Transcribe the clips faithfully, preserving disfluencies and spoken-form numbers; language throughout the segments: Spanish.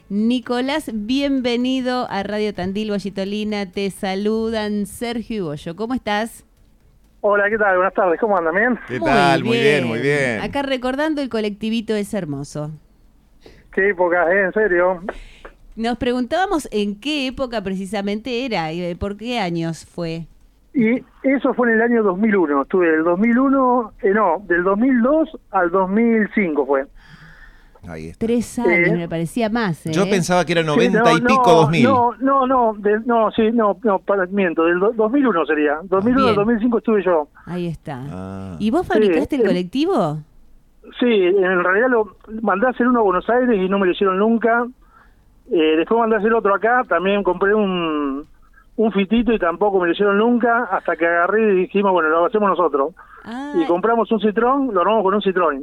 Nicolás, bienvenido a Radio Tandil, Bollitolina. Te saludan Sergio y Goyo. ¿Cómo estás? Hola, ¿qué tal? Buenas tardes, ¿cómo andan? ¿Bien? ¿Qué tal? Muy bien, muy bien. Acá recordando el colectivito Es Hermoso. ¿Qué época, eh? ¿En serio? Nos preguntábamos en qué época precisamente era y por qué años fue. Y eso fue en el año dos mil uno. Estuve del dos mil uno, eh, no, del dos mil dos al dos mil cinco fue. Ahí está. Tres años, Eh, me parecía más, ¿eh? Yo pensaba que era noventa Sí, no, y pico no, dos mil. No, no, no, de- no, sí, no, no, para, miento, del do- dos mil uno sería. dos mil uno al Bien. dos mil cinco estuve yo. Ahí está. Ah. ¿Y vos fabricaste Sí, el eh, colectivo? Sí, en realidad lo mandé a hacer uno a Buenos Aires y no me lo hicieron nunca. Eh, después mandé a hacer otro acá, también compré un, un fitito y tampoco me lo hicieron nunca, hasta que agarré y dijimos, bueno, lo hacemos nosotros. Ah, Y compramos un Citroën, lo armamos con un Citroën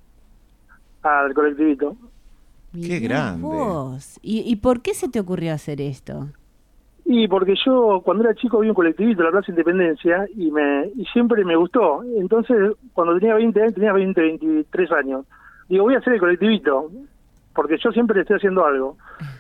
al colectivito. mirá Qué grande. vos. ¿Y, ¿Y por qué se te ocurrió hacer esto? Y porque yo cuando era chico vi un colectivito en la Plaza Independencia y me y siempre me gustó. Entonces, cuando tenía veinte años, tenía veinte, veintitrés años, digo, voy a hacer el colectivito, porque yo siempre estoy haciendo algo.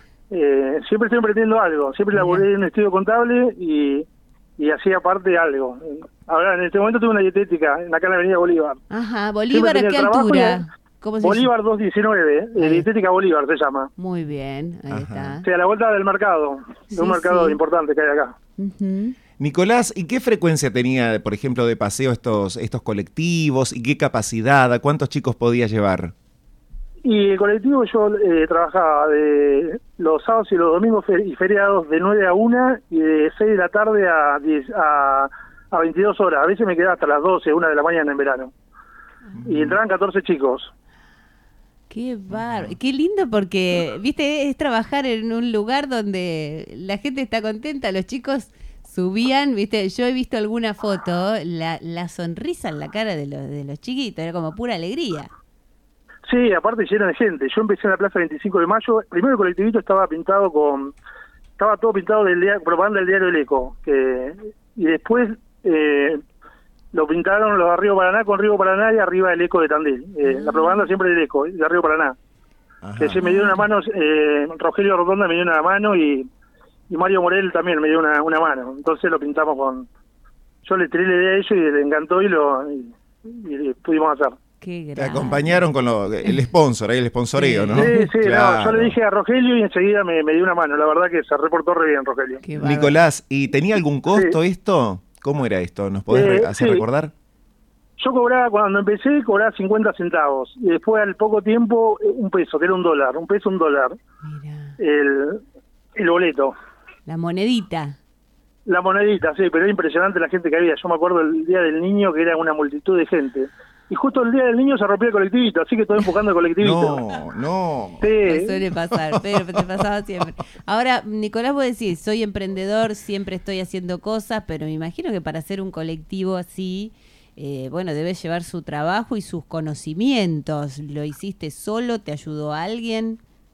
Eh, siempre estoy emprendiendo algo, siempre laboré en un estudio contable y, y hacía aparte algo. Ahora, en este momento tuve una dietética en acá en la avenida Bolívar. Ajá, Bolívar, ¿a tenía qué el trabajo altura? ¿Cómo se Bolívar doscientos diecinueve, eh, Ahí. dietética Bolívar se llama. Muy bien, ahí Ajá. está. O sea, a la vuelta del mercado, de Sí, un mercado sí. importante que hay acá. Ujú. Nicolás, ¿y qué frecuencia tenía, por ejemplo, de paseo estos, estos colectivos? ¿Y qué capacidad? ¿A cuántos chicos podía llevar? Y el colectivo yo eh, trabajaba de los sábados y los domingos fe- y feriados de nueve a una y de seis de la tarde a, diez, a, a veintidós horas. A veces me quedaba hasta las doce, una de la mañana en verano. Y entraban catorce chicos. Qué bar... qué lindo porque, viste, es trabajar en un lugar donde la gente está contenta, los chicos subían, viste, yo he visto alguna foto, la, la sonrisa en la cara de los, de los chiquitos, era como pura alegría. Sí, aparte lleno de gente. Yo empecé en la Plaza veinticinco de mayo. Primero el colectivito estaba pintado con... Estaba todo pintado del diario, propaganda del diario El Eco. Que, y después eh, lo pintaron los de Río Paraná con Río Paraná y arriba el Eco de Tandil. Eh, Ah. La propaganda siempre del Eco, de Río Paraná. Ajá. Que se me dio una mano, eh, Rogelio Rotonda me dio una mano y, y Mario Morel también me dio una, una mano. Entonces lo pintamos con... Yo le tiré la idea a ellos y le encantó y lo y, y pudimos hacer. Qué Te grande. acompañaron con lo- el sponsor, ahí el sponsoreo, Sí. ¿no? Sí, sí, Claro. no, yo le dije a Rogelio y enseguida me, me dio una mano. La verdad que se reportó re bien, Rogelio. Qué bárbaro. Nicolás, ¿y tenía algún costo esto? ¿Cómo era esto? ¿Nos podés Eh, re- hacer sí. recordar? Yo cobraba, cuando empecé, cobraba cincuenta centavos. Y después, al poco tiempo, eh, un peso, que era un dólar. Un peso, un dólar. Mira, El, el boleto. la monedita. La monedita, sí, pero era impresionante la gente que había. Yo me acuerdo el Día del Niño, que era una multitud de gente. Y justo el Día del Niño se rompió el colectivito, así que estoy enfocando el colectivito. No, no. Me Sí. suele pasar, pero te pasaba siempre. Ahora, Nicolás, vos decís, soy emprendedor, siempre estoy haciendo cosas, pero me imagino que para hacer un colectivo así, eh, bueno, debes llevar su trabajo y sus conocimientos. ¿Lo hiciste solo? ¿Te ayudó alguien?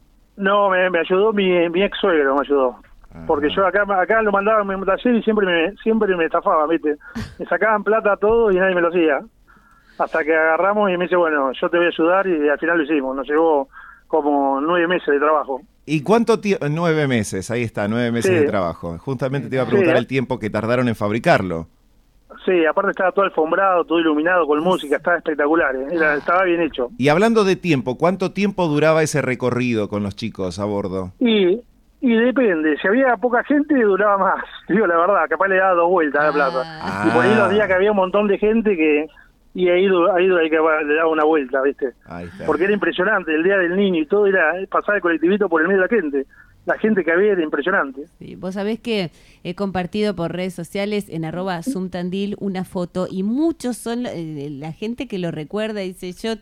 No, me, me ayudó mi, mi ex suegro, me ayudó. Porque yo acá acá lo mandaba en mi taller y siempre me siempre me estafaban, ¿viste? Me sacaban plata a todo y nadie me lo hacía. Hasta que agarramos y me dice, bueno, yo te voy a ayudar y al final lo hicimos. Nos llevó como nueve meses de trabajo. ¿Y cuánto tiempo? Nueve meses, ahí está, nueve meses Sí. de trabajo. Justamente te iba a preguntar Sí. el tiempo que tardaron en fabricarlo. Sí, aparte estaba todo alfombrado, todo iluminado con música, estaba espectacular, ¿eh? Era, estaba bien hecho. Y hablando de tiempo, ¿cuánto tiempo duraba ese recorrido con los chicos a bordo? Y y depende, si había poca gente duraba más, digo la verdad, capaz le daba dos vueltas a la plaza. Ah. Y por ahí los días que había un montón de gente que y ahí ido, ahí ido, ahí que le daba una vuelta, ¿viste? Ahí está. Porque era impresionante, el Día del Niño y todo era pasar el colectivito por el medio de la gente. La gente que había era impresionante. Sí, vos sabés que he compartido por redes sociales en arroba Zoomtandil una foto y muchos son eh, la gente que lo recuerda y dice yo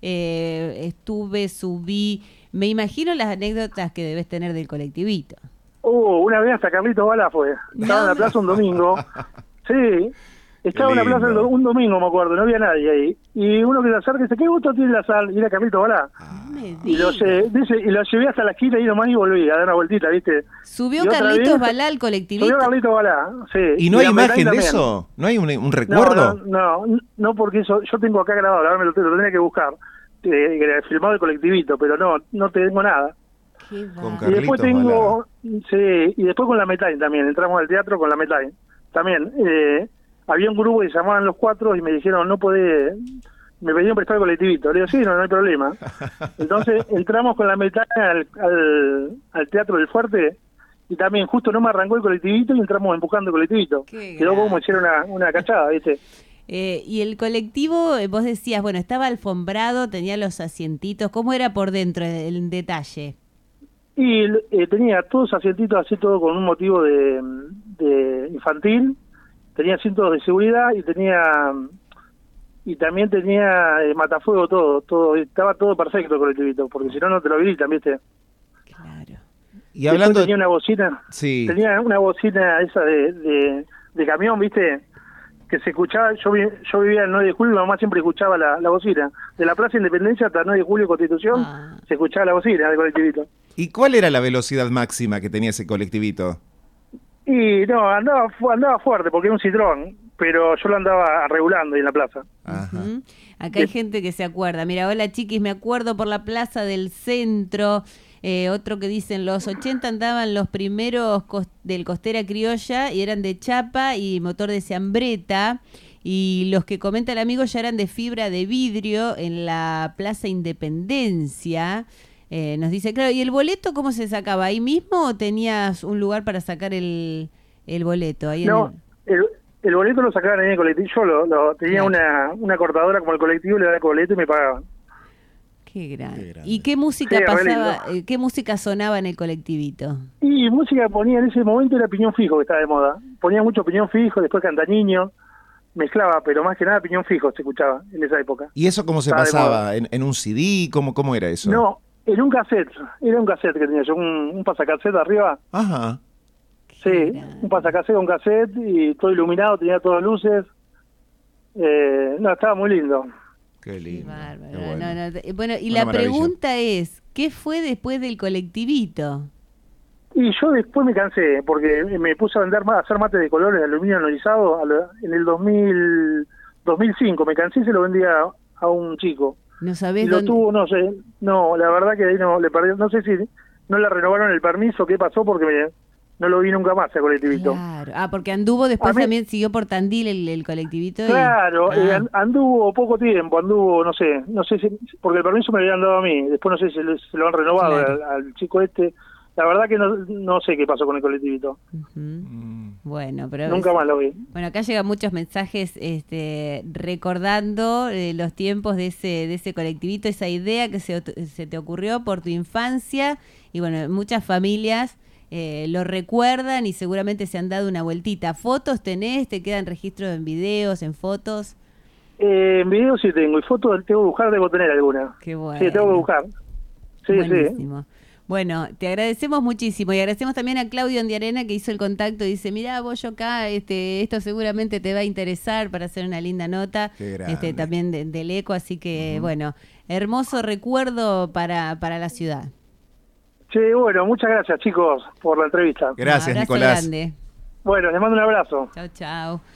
eh, estuve, subí, me imagino las anécdotas que debes tener del colectivito. Uh, una vez hasta Carlitos Balá fue. Estaba en la plaza un domingo. Sí, estaba en la plaza el do- un domingo, me acuerdo, no había nadie ahí. Y uno que se acerca y dice, ¿qué gusto tiene la sal? Y era Carlitos Balá. No me Y lo, digas. lle- dice, y lo llevé hasta la esquina y nomás y volví a dar una vueltita, ¿viste? Subió Y otra Carlitos vez- Balá al colectivito. Subió Carlitos Balá, sí. ¿Y no hay la imagen Meray de también. eso? ¿No hay un, un No, recuerdo? no, no, no, porque eso, yo tengo acá grabado, ahora me lo, lo tenía que buscar, eh, filmado el colectivito, pero no, no tengo nada. Qué Con va. Y después Carlitos tengo, sí, y después con la Metline también, entramos al teatro con la Metline. También, eh, había un grupo que se llamaban Los Cuatro y me dijeron, no podés, me pedían prestar el colectivito. Le digo, sí, no, no hay problema. Entonces entramos con la Metline al, al, al Teatro del Fuerte y también justo no me arrancó el colectivito y entramos empujando el colectivito. Qué Quedó como grande. hicieron una, una cachada, ¿viste? Eh, y el colectivo, eh, vos decías, bueno, estaba alfombrado, tenía los asientitos. ¿Cómo era por dentro, en detalle? Y eh, tenía todos asientitos así, todo con un motivo de, de infantil, tenía asientos de seguridad y tenía y también tenía eh, matafuego todo, todo estaba todo perfecto el colectivito, porque si no no te lo habilitan, ¿viste? Claro. Y Después hablando... tenía una bocina, Sí. tenía una bocina esa de, de, de camión, ¿viste? Que se escuchaba, yo vi- yo vivía en nueve de julio, mi mamá siempre escuchaba la, la bocina, de la Plaza Independencia hasta nueve de julio Constitución, Ah. se escuchaba la bocina del colectivito. ¿Y cuál era la velocidad máxima que tenía ese colectivito? Y no, andaba fu- andaba fuerte porque era un Citroën, pero yo lo andaba regulando ahí en la plaza. Ajá. Ujú. Acá hay gente que se acuerda. Mira, hola chiquis, me acuerdo por la plaza del centro. Eh, otro que dice, en los ochenta andaban los primeros cos- del Costera Criolla y eran de chapa y motor de ciambreta. Y los que comenta el amigo ya eran de fibra de vidrio en la Plaza Independencia. Eh, nos dice, claro, ¿y el boleto cómo se sacaba? ¿Ahí mismo o tenías un lugar para sacar el, el boleto? Ahí en No, el- el, el boleto lo sacaban en el colectivo, yo lo, lo- tenía Claro. una, una cortadora como el colectivo, le daba el boleto y me pagaban. Qué grande. Qué grande. ¿Y qué música Sí, re pasaba, eh, qué música sonaba en el colectivito? Y música ponía en ese momento era Piñón Fijo, que estaba de moda. Ponía mucho Piñón Fijo, después Cantaniño, mezclaba, pero más que nada Piñón Fijo se escuchaba en esa época. ¿Y eso cómo se Estaba de pasaba? ¿En, en un C D? ¿Cómo, cómo era eso? No, en un cassette, era un cassette que tenía yo, un, un pasacassette arriba. Ajá. Sí, grande. un pasacassette con cassette y todo iluminado, tenía todas luces. Eh, no, estaba muy lindo. Qué Qué lindo. bárbaro. Qué No, bueno. no, no. Bueno, y Una la maravilla. pregunta es, ¿qué fue después del colectivito? Y yo después me cansé, porque me puse a vender más, a hacer mates de colores de aluminio anodizado a lo- en el dos mil, dos mil cinco. Me cansé y se lo vendía a, a un chico. No Y sabés lo dónde... tuvo, no sé, no, la verdad que ahí no le perdí, no sé si no le renovaron el permiso, qué pasó, porque me, no lo vi nunca más al colectivito. Claro. Ah, porque anduvo después A mí- también, siguió por Tandil el, el colectivito. y- Claro, Ah, eh, an- anduvo poco tiempo, anduvo, no sé, no sé si, porque el permiso me lo habían dado a mí, después no sé si le- se lo han renovado Claro. al, al chico este. La verdad que no, no sé qué pasó con el colectivito, ujú. Mm. Bueno, pero... nunca más lo vi. Bueno, acá llegan muchos mensajes este, recordando eh, los tiempos de ese de ese colectivito, esa idea que se, ot- se te ocurrió por tu infancia. Y bueno, muchas familias eh, lo recuerdan y seguramente se han dado una vueltita. ¿Fotos tenés? ¿Te quedan registros en videos, en fotos? Eh, en video sí tengo, y fotos tengo que buscar, debo tener alguna. Qué bueno. Sí, tengo que buscar. Sí, sí. Buenísimo. Bueno, te agradecemos muchísimo y agradecemos también a Claudio Andiarena que hizo el contacto y dice, mirá, vos yo acá, este, esto seguramente te va a interesar para hacer una linda nota, Qué grande. este, también de- del eco, así que bueno, hermoso recuerdo para, para la ciudad. Sí, bueno, muchas gracias chicos por la entrevista. Gracias, Un abrazo Nicolás. grande. Bueno, les mando un abrazo. Chao, chao.